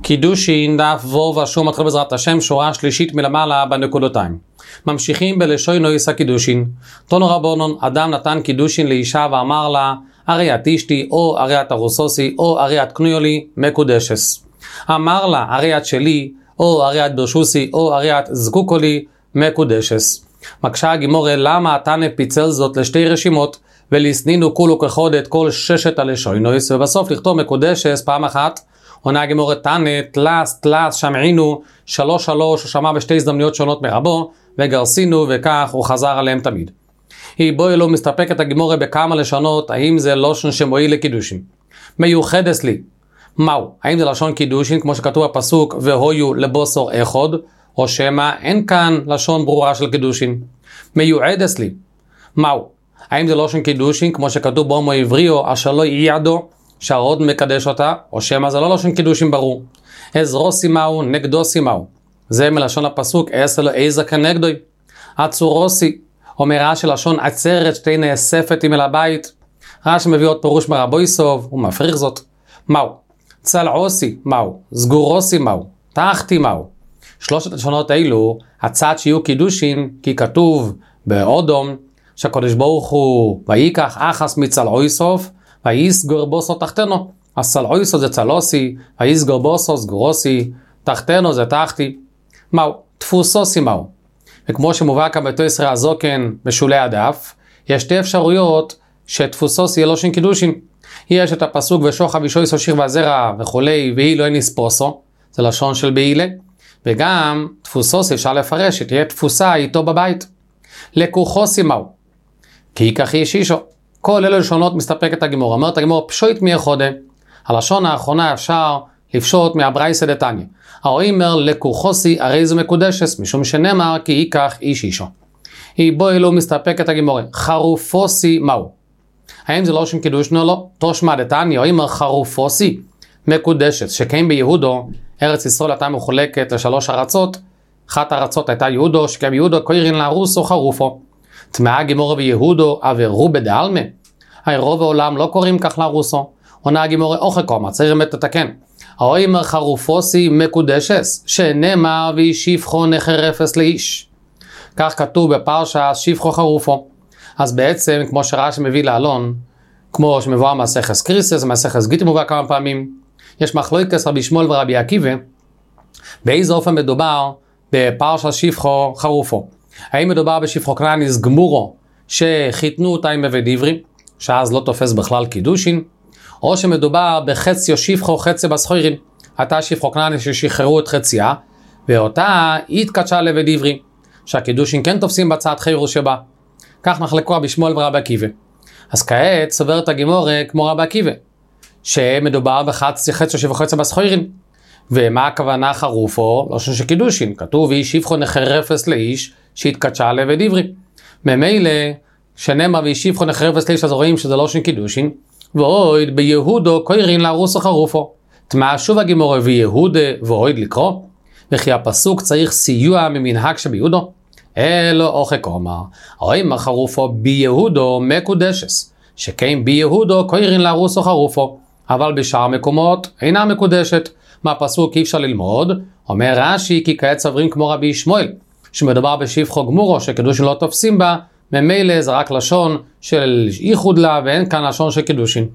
קידושין דף וו ושום מתחיל בעזרת השם שורה שלישית מלמעלה בנקודותיים. ממשיכים בלשונו יסע קידושין. תונו רבונון, אדם נתן קידושין לאישה ואמר לה, הרי את אשתי או הרי את ארוסוסי או הרי את קנויו לי מקודשס. אמר לה, הרי את שלי או הרי את ברשוסי או הרי את זקוקו לי מקודשס. מקשה הגימורה, למה התנא פיצל זאת לשתי רשימות ולסנינו כולו כחוד את כל ששת הלשוינויס ובסוף לכתוב מקודשס פעם אחת? עונה הגימורה, תנא תלס שמעינו 3-3 הוא שמע בשתי הזדמנויות שונות מרבו וגרסינו וכך הוא חזר עליהם תמיד. היא בואי לא מסתפקת הגימורה בכמה לשונות, האם זה לשון שמועיל לקידושין. מיוחדס לי, מהו? האם זה לשון קידושין כמו שכתוב בפסוק והויו לבוסור אחד, או שמה אין כאן לשון ברורה של קידושין. מיועדס לי, מהו? האם זה לשון קידושין כמו שכתוב בהומו עבריו אשר לא ייעדו שהרוד מקדש אותה, או שמה זה לא לשון קידושין ברור. עזרוסי מהו נגדוסי מהו, זה מלשון הפסוק אעשה לו איזה כנגדוי. עצורוסי אומר רש"י לשון עצרת שתי נאספת עם אל הבית. רש"י מביא עוד פירוש מרבו יסוב, הוא מפריך זאת. מהו? צלעוסי מהו, סגורוסי מהו, תחתי מהו. שלושת הלשונות האלו הצעת שיהיו קידושין, כי כתוב באודום שהקדוש ברוך הוא ויקח אחס מצלעויסוף ויסגור בוסו תחתנו. אז צלעויסוף זה צלוסי, ויסגור בוסו סגורוסי, תחתנו זה תחתי. מהו? תפוסוסי מהו. וכמו שמובא כאן בתוספות הזוקן בשולי הדף, יש שתי אפשרויות שתפוסוסי יהיה לשון קידושין. יש את הפסוק ושוכב אישו שיר והזרע וכולי, והיא לא נספוסו, זה לשון של בעילה. וגם תפוסוסי אפשר לפרש, שתהיה תפוסה איתו בבית. לקוחוסי מהו, כי ייקח אישישו. כל אלו לשונות מסתפקת הגימור. אומרת הגימור, פשוט מיחודה. הלשון האחרונה אפשר לפשוט מהברייסא דתניא. האומר לקוחוסי הרי זו מקודשס, משום שנאמר כי ייקח אישישו. היא בו אלו מסתפקת הגימור. חרופוסי מהו? האם זה לא שם קידושין או לא? תושמע דתניא, האומר חרופוסי מקודשס, שכן ביהודו ארץ ישראל הייתה מחולקת לשלוש ארצות. אחת הארצות הייתה יהודו, שכן ביהודו קוראים לה רוס או חרופו. תמאה גימורה ביהודו עברו בדעלמה. הרי רוב העולם לא קוראים כך לרוסו. עונה גימורה אוכקומה, צריך לתקן. האומר חרופוסי מקודשס, שנאמר וישיפחו נחרפס לאיש. כך כתוב בפרשה שיפחו חרופו. אז בעצם כמו שרש"י מביא לעלון, כמו שמבואר מסכת קריסס, מסכת גיטין מובא כמה פעמים, יש מחלוקת רבי שמואל ורבי עקיבא, באיזה אופן מדובר בפרשה שיפחו חרופו. האם מדובר בשפחו כנעניס גמורו שחיתנו אותה עם עבד עברי, שאז לא תופס בכלל קידושין, או שמדובר בחציו שפחו חצי בסחוירים, הייתה שפחו כנעניס ששחררו את חציה, ואותה היא התקדשה לעבד עברי, שהקידושין כן תופסים בצד חירו שבה. כך נחלקו רבי שמואל ורבי עקיבא. אז כעת סוברת הגימורה כמו רבי עקיבא, שמדובר בחציו שפחו חצי בסחוירים. ומה הכוונה חרופו? לא של קידושין, כתוב והיא שפחו נחרפס לאיש שהתקדשה לעבד עברי. ממילא שנאמר וישיפחו נחרפס לאיש, אז רואים שזה לא של קידושין. ועוד ביהודו קוראים לארוס או חרופו. תמה שוב הגימורה ויהודה ועוד לקרוא, וכי הפסוק צריך סיוע ממנהג שביהודו. אלו אוכק אומר, האומר חרופו ביהודו מקודשס, שכן ביהודו קוראים לארוס או חרופו, אבל בשאר מקומות אינה מקודשת. מהפסוק אי אפשר ללמוד, אומר רש"י כי כעת סוברים כמו רבי שמואל, שמדובר בשפחו גמורו שקידושין לא תופסים בה, ממילא זה רק לשון של ייחוד לה ואין כאן לשון של קידושין.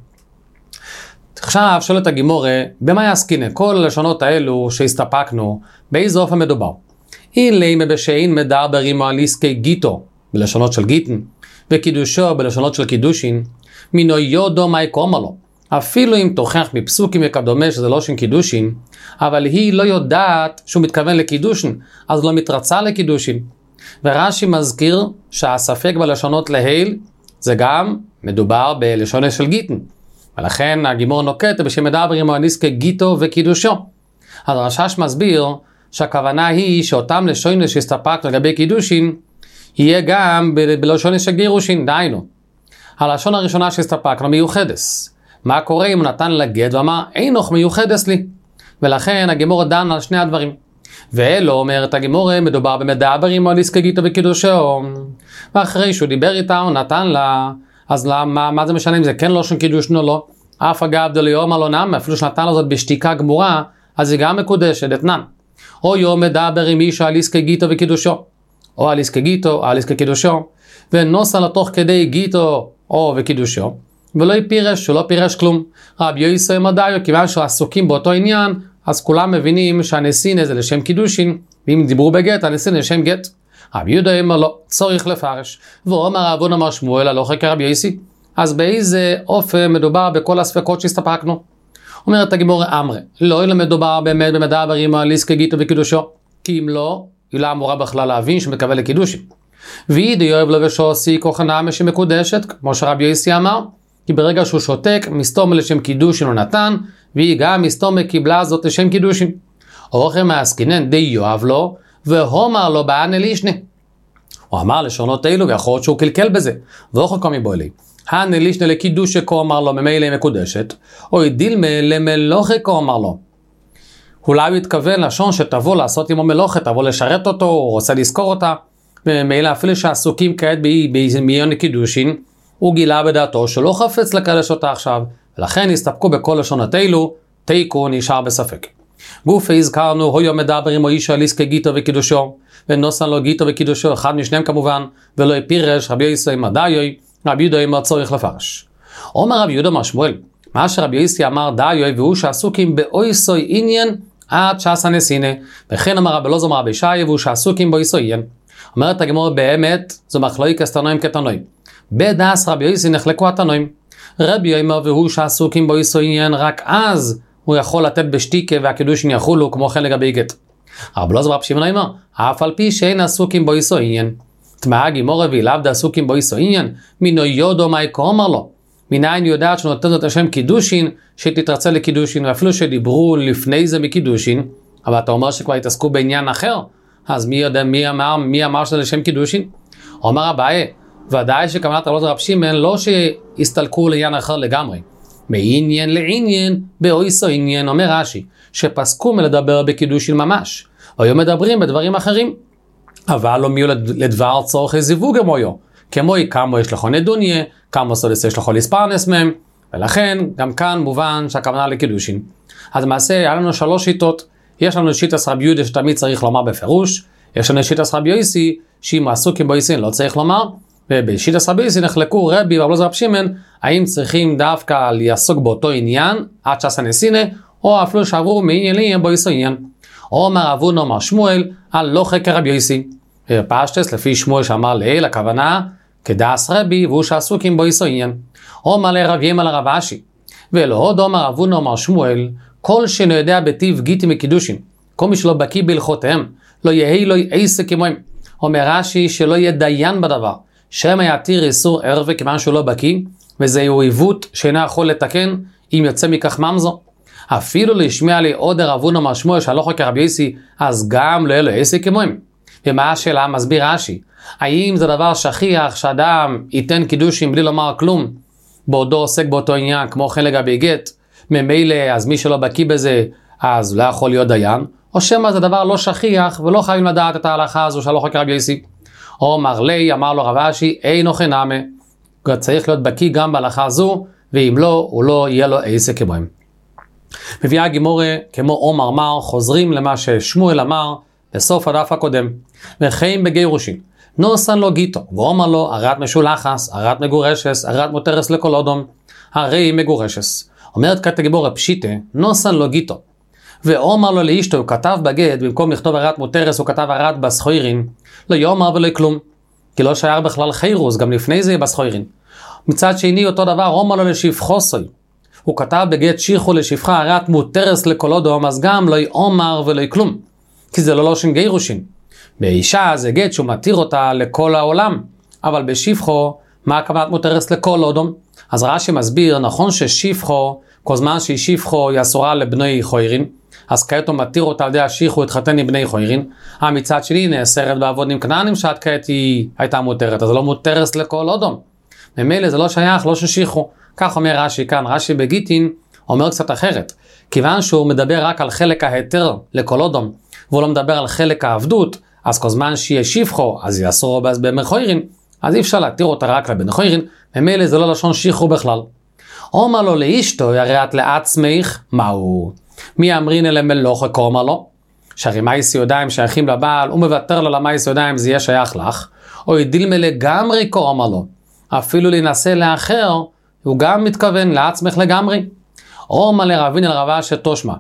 עכשיו שואלת הגימורה, במה יעסקינן? כל הלשונות האלו שהסתפקנו, באיזה אופן מדובר? אילי מבשאין מדברים על עסקי גיטו, בלשונות של גיטן, וקידושו בלשונות של קידושין, מינו יודו מאי קומה לו. אפילו אם תוכח מפסוקים וכדומה שזה לא שם קידושין, אבל היא לא יודעת שהוא מתכוון לקידושין, אז לא מתרצה לקידושין. ורש"י מזכיר שהספק בלשונות להיל זה גם מדובר בלשונות של גיטן. ולכן הגימור נוקט בשמדברים על עסקי גיטו וקידושו. אז הרש"ש מסביר שהכוונה היא שאותם לשונות שהסתפק לגבי קידושין, יהיה גם בלשונות של גירושין, דיינו. הלשון הראשונה שהסתפקנו מיוחדס. מה קורה אם הוא נתן לגט ואמר אינוך מיוחדס לי? ולכן הגימור דן על שני הדברים. ואלו אומרת הגימור מדובר במדברים על עסקי גיטו וקידושו. ואחרי שהוא דיבר איתה הוא נתן לה, אז מה זה משנה אם זה כן לא שם קידושין או לא? אף אגב דליום אלונם, אפילו שנתן לו זאת בשתיקה גמורה, אז היא גם מקודשת אתנן. או יום מדבר עם אישה על עסקי גיטו וקידושו, או על עסקי גיטו, או על עסקי קידושו, ונוסה לתוך כדי גיטו או וקידושו, ולא פירש, שהוא לא פירש כלום. רבי יוסי מדעיו, כיוון שעסוקים באותו עניין, אז כולם מבינים שהנסינה זה לשם קידושין, ואם דיברו בגט, הנסינה לשם גט. רבי יהודה אמר לא, צריך לפרש. ואומר רבון אמר שמואל, הלכה כרבי יוסי. אז באיזה אופן מדובר בכל הספקות שהסתפקנו? אומרת הגמרא אמרי, לא אלא מדובר באמת במדברים על עסקי גיטו וקידושו, כי אם לא, היא לא אמורה בכלל להבין שמתכוון לקידושין. והיא דיוב לו ושעושי כוחנה שמקודשת, כמו שרבי יוסי אמר, כי ברגע שהוא שותק, מסתום לשם קידושין הוא נתן, והיא גם מסתום קיבלה זאת לשם קידושין. אוכל מעסקינן די יואב לו, והומר לו בענה לישנה. הוא אמר לשונות אלו, ויכול להיות שהוא קלקל בזה, ואוכל קומי בו אלי. הענה לישנה לקידוש שכה אמר לו, ממילא מקודשת, או דילמה למלוכה כה אמר לו. אולי הוא התכוון לשון שתבוא לעשות עמו מלוכה, תבוא לשרת אותו, הוא רוצה לזכור אותה, וממילא אפילו שעסוקים כעת בעניין קידושין, הוא גילה בדעתו שלא חפץ לקדש אותה עכשיו, ולכן הסתפקו בכל לשונות אלו, תיקו נשאר בספק. גוף הזכרנו, הויו מדבר עם אישה על עסקי גיטו וקידושו, ונוסן לו גיטו וקידושו, אחד משניהם כמובן, ולא פירש, רבי יוסי מדעיו, רבי יהודה אמר צריך לפרש. אומר רבי יהודה אמר שמואל, מה שרבי יוסי אמר דעיו, והוא שעסוקים באויסוי עניין עד שעשה נסינה, וכן אמר רבי אלעזר רבי ישעיה, והוא שעסוקים באויסוי עניין. אומרת הגמרא באמת, זו מחלוקת תנאים כתנאים. בדעס רבי יוסי נחלקו התנאים. רבי אומר והוא שעסוקים באויסוי עניין, רק אז הוא יכול לתת בשתיקה והקידושין יחולו, כמו כן לגבי גט. רבי אלעזר רבי שמעון אמר, אף על פי שאין עסוקים באויסוי עניין. תמאה גמרא ואילאו דעסוקים באויסוי עניין, מינו יודו מאי כאומר לו. מניין יודעת שנותנת את השם קידושין, שתתרצה לקידושין, ואפילו שדיברו לפני זה מקידושין, אבל אתה אומר שכבר התעסקו בעניין אחר, אז מי יודע, מי אמר שזה לשם קידושין? אומר אביי, ודאי שכוונת רבי שמעון לא שהסתלקו לעניין אחר לגמרי. מעניין לעניין, באויסוי עניין, אומר רש"י, שפסקו מלדבר בקידושין ממש, היו מדברים בדברים אחרים. אבל לא מיהו לדבר צורכי זיווג המויו, כמו כמה יש לכו נדוניה, כמה סודס יש לכו לספרנס מהם, ולכן גם כאן מובן שהכוונה לקידושין. אז למעשה היה לנו 3 שיטות, יש לנו שיטת רבי יהודה שתמיד צריך לומר בפירוש, יש לנו שיטת רבי יוסי שאם עסוקים באויסין לא צריך לומר, ובשיטת רבי יוסי נחלקו רבי ורבי אלעזר רבי שמעון, האם צריכים דווקא לעסוק באותו עניין, עד שעשה נסינה, או אפילו שעברו מעניין לעניין באויסוי עניין. אומר אבון אומר שמואל, הלכה כרבי יוסי. פשטס לפי שמואל שאמר לעיל, הכוונה כדעס רבי, והוא שעסוקים באויסוי עניין. אומר לרב ימה לרב אשי, ולהוד אומר אבון אומר שמואל, כל שאינו יודע בטיב גיטים וקידושין, כל מי שלא בקיא בהלכותיהם, לא יהי לו עסק כמוהם. אומר רש"י שלא יהיה דיין בדבר, שמא יתיר איסור ערווה כיוון שהוא לא בקיא, וזהו עיוות שאינו יכול לתקן אם יוצא מכך ממזו. אפילו להשמיע לי עוד אבון אמר שמואל שהלכה כרבי יוסי, אז גם לא יהיה לו עסק כמוהם. ומה השאלה? מסביר רש"י, האם זה דבר שכיח שאדם ייתן קידושין בלי לומר כלום, בעודו עוסק באותו עניין, כמו כן לגבי גט, ממילא אז מי שלא בקיא בזה, אז לא יכול להיות דיין, או שמא זה דבר לא שכיח, ולא חייבים לדעת את ההלכה הזו שהלכה כרבי יוסי. אומר לי, אמר לו רב אשי, אינו חינמה, צריך להיות בקיא גם בהלכה הזו, ואם לא, הוא לא יהיה לו עסק כמוהם. מביאה גמורה, כמו עומר מר, חוזרים למה ששמואל אמר בסוף הדף הקודם. וכן בגירושין, נוסן לו גיטו, ואומר לו, הרת משולחס, הרת מגורשס, הרת מותרס לכל אודום, הרי מגורשס. אומרת כת הגמורה פשיטה, נוסן לו גיטו. ואומר לו לאשתו, הוא כתב בגד, במקום לכתוב הרת מותרס, הוא כתב הרת בסחוירין, לא יאמר ולא כלום, כי לא שייך בכלל חירוס, גם לפני זה בסחוירין. מצד שני, אותו דבר, אומר לו לשפחוסוי. הוא כתב בגט שיחו לשפחה הרת מותרס לכל אודום, אז גם לא יאמר ולא כלום, כי זה לא לושן גירושין. באישה זה גט שהוא מתיר אותה לכל העולם, אבל בשפחו, מה הכוונת מותרס לכל אודום? אז רש"י מסביר, נכון ששפחו, כל זמן שהיא שפחו היא אסורה לבני חוירין, אז כעת הוא מתיר אותה על ידי השיחו התחתן עם בני חוירין, מצד שני נאסרת בעבוד עם כנענים שעד כעת היא הייתה מותרת, אז זה לא מותרס לכל אודום. ממילא זה לא שייך, לא ששיחו. כך אומר רש"י כאן, רש"י בגיטין אומר קצת אחרת. כיוון שהוא מדבר רק על חלק ההיתר לכל אודום, והוא לא מדבר על חלק העבדות, אז כל זמן שיהיה שפחו, אז יאסור בבני חוירין, אז אי אפשר להתיר אותה רק לבני חוירין, ממילא זה לא לשון שיחו בכלל. אומר לו לאשתו, הרי את לעצמך, מהו? מי אמרין אלה מלוכה קורמה לו, שהרי מייס ידיים שייכים לבעל, הוא מוותר לו למייס ידיים, זה יהיה שייך לך, או ידילמה לגמרי קורמה לו, אפילו להינשא לאחר, הוא גם מתכוון לעצמך לגמרי. או מה לרבין אל רבה שתושמה,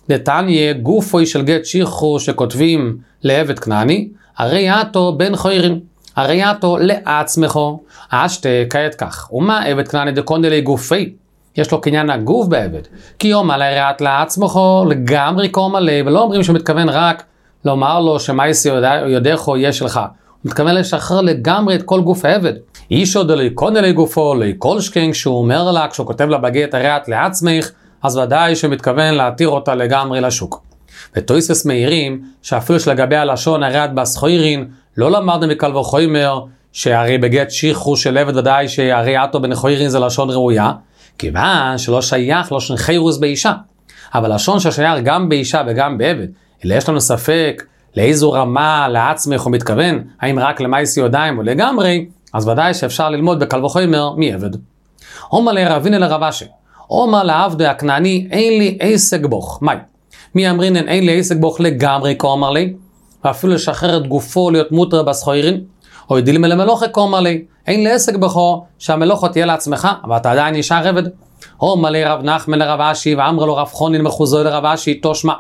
נתניה גופוי של גט שיחו שכותבים לעבד כנעני, הרי אתו בן חוירים, הרי אתו לעצמכו, אשתה כעת כך, ומה עבד כנעני דקונדה לי גופי, יש לו קניין הגוף בעבד, כי יום על הריאת לעצמכו לגמרי קורמה לי, ולא אומרים שהוא מתכוון רק לומר לו שמייס יודעכו יהיה שלך, הוא מתכוון לשחרר לגמרי את כל גוף העבד. אישו דלי קונה לי גופו, לי כל שקן, כשהוא אומר לה, כשהוא כותב לה בגט הריאת לעצמך, אז ודאי שמתכוון להתיר אותה לגמרי לשוק. ותויסס מהירים, שאפילו שלגבי הלשון הריאת בסחוירין, לא למדנו מקל וחומר, שהרי בגט שיחו של עבד ודאי שהריאתו בן חוירין זה לשון ראויה, כיוון שלא שייך לשון חיירוס באישה. אבל לשון ששייך גם באישה וגם בעבד, אלא יש לנו ספק לאיזו רמה לעצמך הוא מתכוון, האם רק למייס ידיים או לגמרי, אז ודאי שאפשר ללמוד בקל וחומר מעבד. אומר לרבין אל הרבשי, אומר לעבד הכנעני, אין לי עסק בוך. מי אמרינן אין לי עסק בוך לגמרי כאומר לי, ואפילו לשחרר את גופו להיות מותר בסחוירין, או ידילים אל המלוכה כאומר לי, אין לי עסק בכו שהמלוכה תהיה לעצמך, אבל אתה עדיין נשאר עבד. אומר לי רב נחמן לרב אשי, ואמר לו רב חונין מחוזו לרב אשי, תושמע.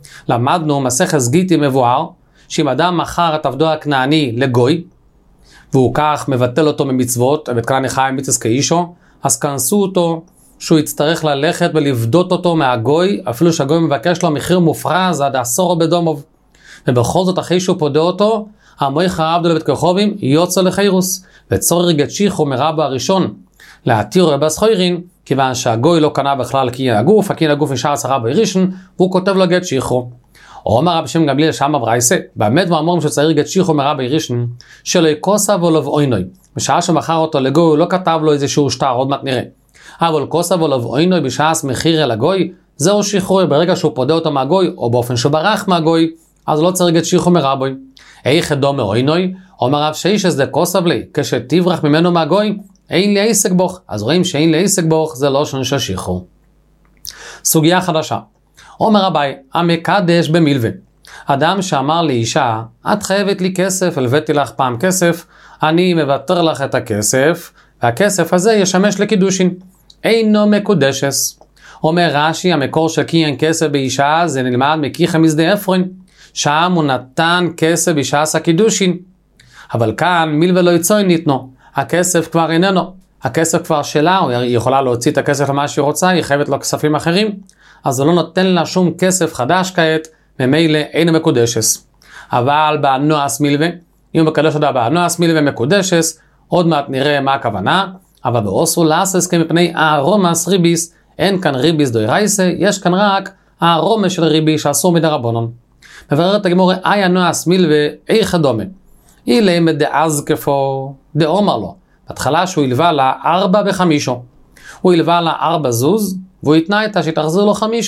למדנו מסכת גיטי מבואר, שאם אדם מכר את עבדו הכנעני לגוי, והוא כך מבטל אותו ממצוות, עבד כנעני חי מצווה כאישו, אז כנסו אותו שהוא יצטרך ללכת ולבדות אותו מהגוי, אפילו שהגוי מבקש לו מחיר מופרז עד 10 בדומוב. ובכל זאת אחרי שהוא פודה אותו, המויך עבדו לבית כוכבים יוצא לחיירוס, וצורך גט שיחו מרבו הראשון להתיר רבה סחוירין, כיוון שהגוי לא קנה בכלל קניין הגוף, הקניין הגוף נשאר 10 בראשון, והוא כותב לו גט שיחו. אומר רב שם גמליאל שמה ברייסה, באמת ואמרים שצריך גט שיחו מרבו הראשון, שלא יקוסה ולא אוינוי. בשעה שמכר אותו לגוי, הוא לא כתב לו איזשהו שטר, עוד מעט נראה. אבל כוסה ולא אוינוי בשעה מחיר אל הגוי, זהו שחרור ברגע שהוא פודה אותו מהגוי, או באופן שהוא ברח מהגוי, אז לא צריך גט שיחו מרבוי. איך דומה אוינוי? אומר רב שיש זה כוסב לי, כשתברח ממנו מהגוי, אין לי עסק בוך. אז רואים שאין לי עסק בוך, זה לא שון של שחרור. סוגיה חדשה. אומר רבי, המקדש במילווה. אדם שאמר לאישה, את חייבת לי כסף, הלוויתי לך פעם כסף, אני מוותר לך את הכסף, והכסף הזה ישמש לקידושין. אינו מקודשס. אומר רש"י, המקור של קניין כסף באישה, זה נלמד מקיחה משדה אפרין. שם הוא נתן כסף בשעס הקידושין. אבל כאן מילווה לא יצוי ניתנו. הכסף כבר איננו. הכסף כבר שלה, היא יכולה להוציא את הכסף למה שהיא רוצה, היא חייבת לו כספים אחרים. אז זה לא נותן לה שום כסף חדש כעת, ממילא אינו מקודשס. אבל באנואס מילווה, אם הוא מקדש אותה באנואס מילווה מקודשס, עוד מעט נראה מה הכוונה, אבל באוסו לאסס כמפני הארומס ריביס, אין כאן ריביס דוירייסה, יש כאן רק הארומה של ריבי שאסור מדי רבונון. מבררת הגמורה, אי אנואס מילווה, איך דומה. אילה מדעז כפו, דאומר לו, בהתחלה שהוא ילווה לה 4 ב-5. הוא ילווה לה 4 זוז, והוא יתנה איתה שתחזיר לו 5.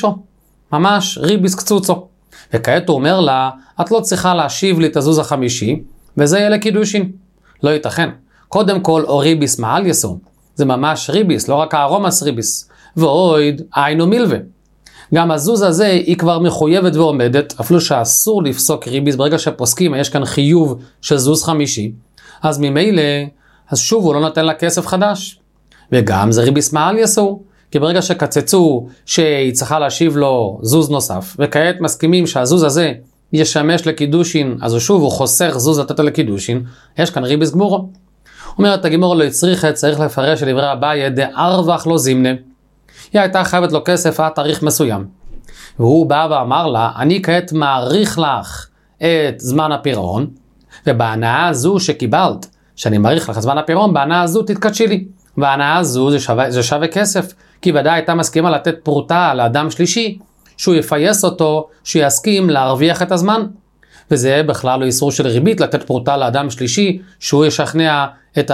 ממש ריביס קצוצו. וכעת הוא אומר לה, את לא צריכה להשיב לי את הזוז ה-5, וזה יהיה לקידושין. לא ייתכן. קודם כל, או ריביס מעל יסור. זה ממש ריביס, לא רק הארומס ריביס. ואויד, היינו מילווה. גם הזוז הזה היא כבר מחויבת ועומדת, אפילו שאסור לפסוק ריביס, ברגע שפוסקים, יש כאן חיוב של זוז 5, אז ממילא, אז שוב הוא לא נותן לה כסף חדש. וגם זה ריביס מעל יסור, כי ברגע שקצצו שהיא צריכה להשיב לו זוז נוסף, וכעת מסכימים שהזוז הזה ישמש לקידושין, אז שוב הוא חוסך זוז לתת לקידושין, יש כאן ריביס גמורו. אומרת הגמור לא יצריך, צריך לפרש של דברי אביי דארווח לא זימנה. היא הייתה חייבת לו כסף עד תאריך מסוים. והוא בא ואמר לה, אני כעת מעריך לך את זמן הפירעון, ובהנאה הזו שקיבלת, שאני מעריך לך זמן הפירעון, בהנאה הזו תתקדשי לי. וההנאה הזו זה שווה כסף, כי ודאי הייתה מסכימה לתת פרוטה לאדם שלישי, שהוא יפייס אותו, שהוא יסכים להרוויח את הזמן. וזה בכלל לא איסור של ריבית, לתת פרוטה לאדם שלישי, שהוא ישכנע את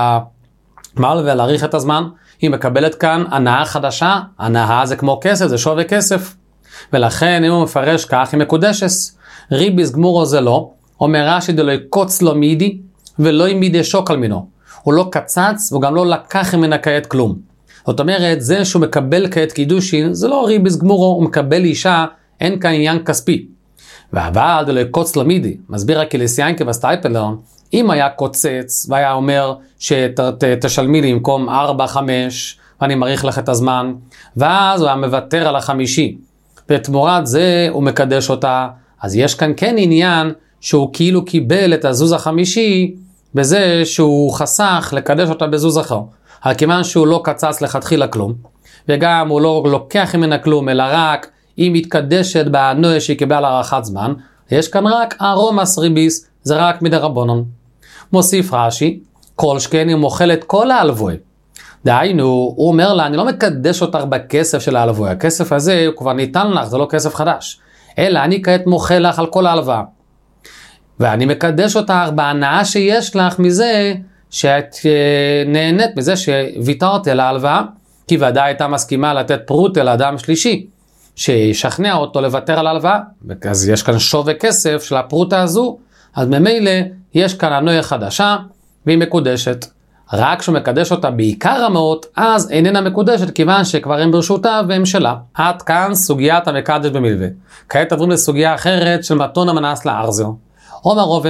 המעל ולהאריך את הזמן. היא מקבלת כאן הנאה חדשה, הנאה זה כמו כסף, זה שווה כסף. ולכן אם הוא מפרש כך, היא מקודשס. ריביס גמורו זה לא, אומר רש"י דלא יקוץ לו מידי, ולא ימידי שוקל מינו. הוא לא קצץ, והוא גם לא לקח ממנה כעת כלום. זאת אומרת, זה שהוא מקבל כעת קידושין, זה לא ריביס גמורו, הוא מקבל אישה, אין כאן עניין כספי. אבל דלא קוץ למידי, מסביר הקילסיינקה בסטייפלר, אם היה קוצץ והיה אומר שתשלמי לי במקום 4-5 ואני מעריך לך את הזמן, ואז הוא היה מוותר על החמישי, ותמורת זה הוא מקדש אותה, אז יש כאן כן עניין שהוא כאילו קיבל את הזוז החמישי בזה שהוא חסך לקדש אותה בזוז אחר. כיוון שהוא לא קצץ לכתחילה כלום, וגם הוא לא לוקח ממנה כלום, אלא רק היא מתקדשת בענוי שהיא קיבלה להארכת זמן, יש כאן רק ארומס ריביס, זה רק מדרבנן. מוסיף רש"י, כל שכן היא מוכלת כל ההלוואה. דהיינו, הוא אומר לה, אני לא מקדש אותך בכסף של ההלוואה, הכסף הזה הוא כבר ניתן לך, זה לא כסף חדש, אלא אני כעת מוכל לך על כל ההלוואה. ואני מקדש אותך בהנאה שיש לך מזה שאת נהנית מזה שוויתרת על ההלוואה, כי ודאי הייתה מסכימה לתת פרוטה לאדם שלישי, שישכנע אותו לוותר על ההלוואה, אז יש כאן שווה כסף של הפרוטה הזו, אז ממילא יש כאן הנויה חדשה, והיא מקודשת. רק כשהוא מקדש אותה בעיקר המאות, אז איננה מקודשת, כיוון שכבר הם ברשותה והם שלה. עד כאן סוגיית המקדש במלווה. כעת עוברים לסוגיה אחרת של מתון המנס לארזר. אומר רובה,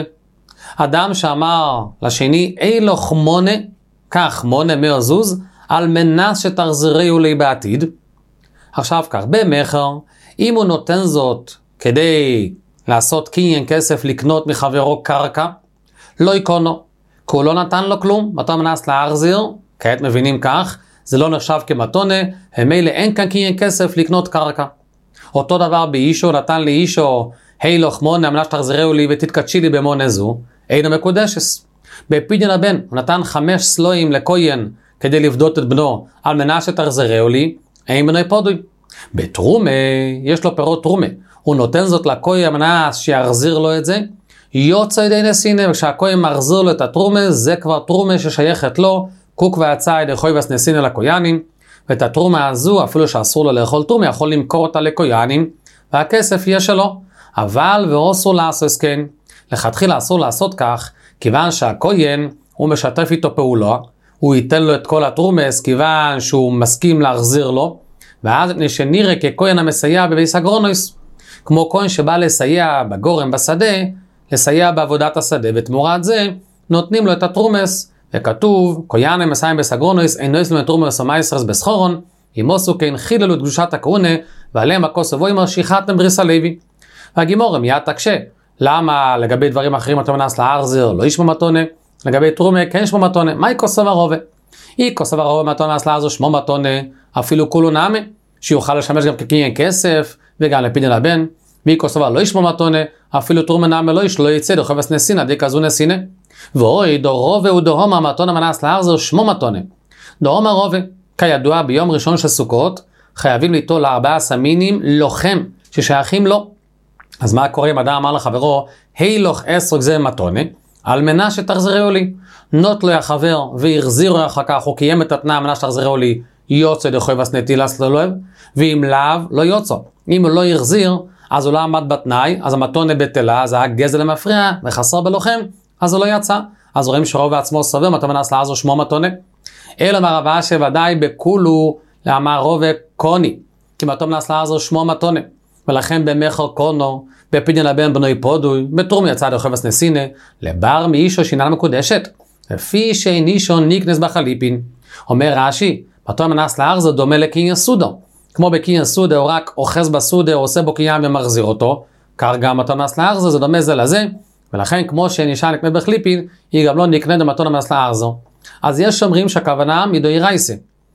אדם שאמר לשני, אילו חמונה, כך מונה מאו זוז, על מנס שתחזריו לי בעתיד. עכשיו כך, במחר, אם הוא נותן זאת כדי לעשות קניין כסף לקנות מחברו קרקע, לא יקונו, כי הוא לא נתן לו כלום, מתון מנס לארזר, כעת מבינים כך, זה לא נחשב כמתונה, ממילא אין כאן קניין כסף לקנות קרקע. אותו דבר באישו, נתן לי אישו, היי לוך מונה, מנה שתחזריו לי ותתקדשי לי במונה זו, אינו מקודשס. בפדיון הבן, הוא נתן 5 סלויים לכהן כדי לפדות את בנו, על מנה שתחזריו לי, אין בנוי פודוי. בתרומה, יש לו פירות תרומה, הוא נותן זאת לכהן מנה שיחזיר לו את זה, יוצא ידי נסינה, וכשהכהן מחזיר לו את התרומה, זה כבר תרומה ששייכת לו, קוק ויצא ידי חויבס נסינה לכהנים, ואת התרומה הזו, אפילו שאסור לו לאכול תרומה, יכול למכור אותה לכהנים, והכסף יהיה שלו. אבל ואסור לעשות כן, לכתחילה אסור לעשות כך, כיוון שהכהן הוא משתף איתו פעולה, הוא ייתן לו את כל התרומס, כיוון שהוא מסכים להחזיר לו, ואז שנראה ככהן המסייע בביס הגרונוס, כמו כהן שבא לסייע בגורם בשדה, לסייע בעבודת השדה, ותמורת זה נותנים לו את התרומס, וכתוב, כהן המסייע בביס הגרונוס, אינו יש לו את תרומס ומייסרס בסחורון, ימוסו כן חיללו את קדושת הקרונה, ועליהם הכוס ובוי מרשיחתם בריס הלוי. והגימור מיד תקשה, למה לגבי דברים אחרים אתה מנס לארזר לא ישמו מתונה, לגבי תרומה כן ישמו מתונה, מהי כוסו ורובה? היא כוסו ורובה מתונה מנס לארזר שמו מתונה, אפילו כולו נעמה, שיוכל לשמש גם כקניין כסף, וגם לפדיון הבן, והיא כוסו ולא ישמו מתונה, אפילו תרומה נעמה לא יצא דוחבס נסינה, די כזו נסינה. ואוי, דו רובה ודוהומה מתונה מנס לארזר שמו מתונה. דוהומה רובה, כידוע ביום ראשון של סוכות, חייבים ליטול 4 סמינים לוחם ששייכים לו. אז מה קורה אם אדם אמר לחברו, היי לוך אסרוק זה מתונה, על מנה שתחזריו לי. נות לו החבר והחזירו אחר כך, הוא קיים את התנאה, מנה שתחזריו לי, יוצא דחויבס נטילס ללוהב, ואם לאו, לא יוצא. אם הוא לא יחזיר, אז הוא לא עמד בתנאי, אז המתונה בטלה, אז היה גזל למפריע, וחסר בלוחם, אז הוא לא יצא. אז רואים שרוב בעצמו סובר, מתונה מנס לעזו שמו מתונה. אלא מרבה שוודאי בכולו, אמר רובה קוני, כי מתונה מנס לעזו שמו מתונה. ולכן במחר קונו, בפדיון הבן בנוי פודוי, בתרום יצא דחויבס נסינה, לבר מאישו שינה מקודשת, לפי שאינישו ניקנס בחליפין. אומר רש"י, מתונה מנס לארזר דומה לקניין סודו. כמו בקניין סודו, הוא רק אוחז בסודו, עושה בו קניין ומחזיר אותו, כך גם מתונה מנס לארזר, זה דומה זה לזה, ולכן כמו שאישה נקנית בחליפין, היא גם לא נקנית במתונה מנס לארזר. אז יש אומרים שהכוונה מדוי רייסה.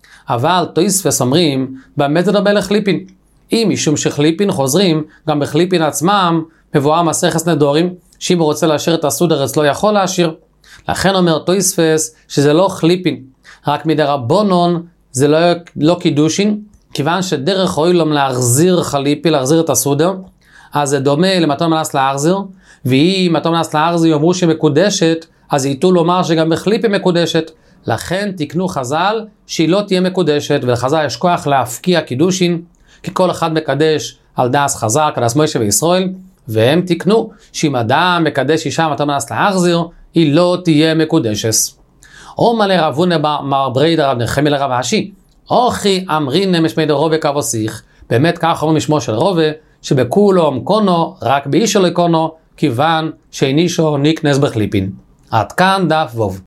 אבל תויספס אומרים, באמת זה דומה לחליפין. אם משום שחליפין חוזרים, גם בחליפין עצמם, מבואר מסכת נדורים, שאם הוא רוצה להשאיר את הסודר אצלו יכול להשאיר. לכן אומר תויספס שזה לא חליפין, רק מדרבנן זה לא קידושין, כיוון שדרך אוילום להחזיר חליפי, להחזיר את הסודר, אז זה דומה למתונה מנס לארזר, ואם מתונה מנס לארזר יאמרו שהיא מקודשת, אז ייתו לומר שגם בחליפי מקודשת. לכן תקנו חז"ל שהיא לא תהיה מקודשת, ולחז"ל יש כוח להפקיע קידושין, כי כל אחד מקדש על דעת חז"ל, כדס מוישה וישראל, והם תקנו שאם אדם מקדש אישה מתונה מנס לארזר, היא לא תהיה מקודשת. אומר לרב הונא בר בריידא רב נחמיה לרב אשי, אוכי אמרינם משמי דרובה כבוסיך, באמת כך אומרים משמו של רובה, שבכולו קונו, רק באיש שלו קונו, כיוון שאינישו ניקנס בחליפין. עד כאן דף ווב.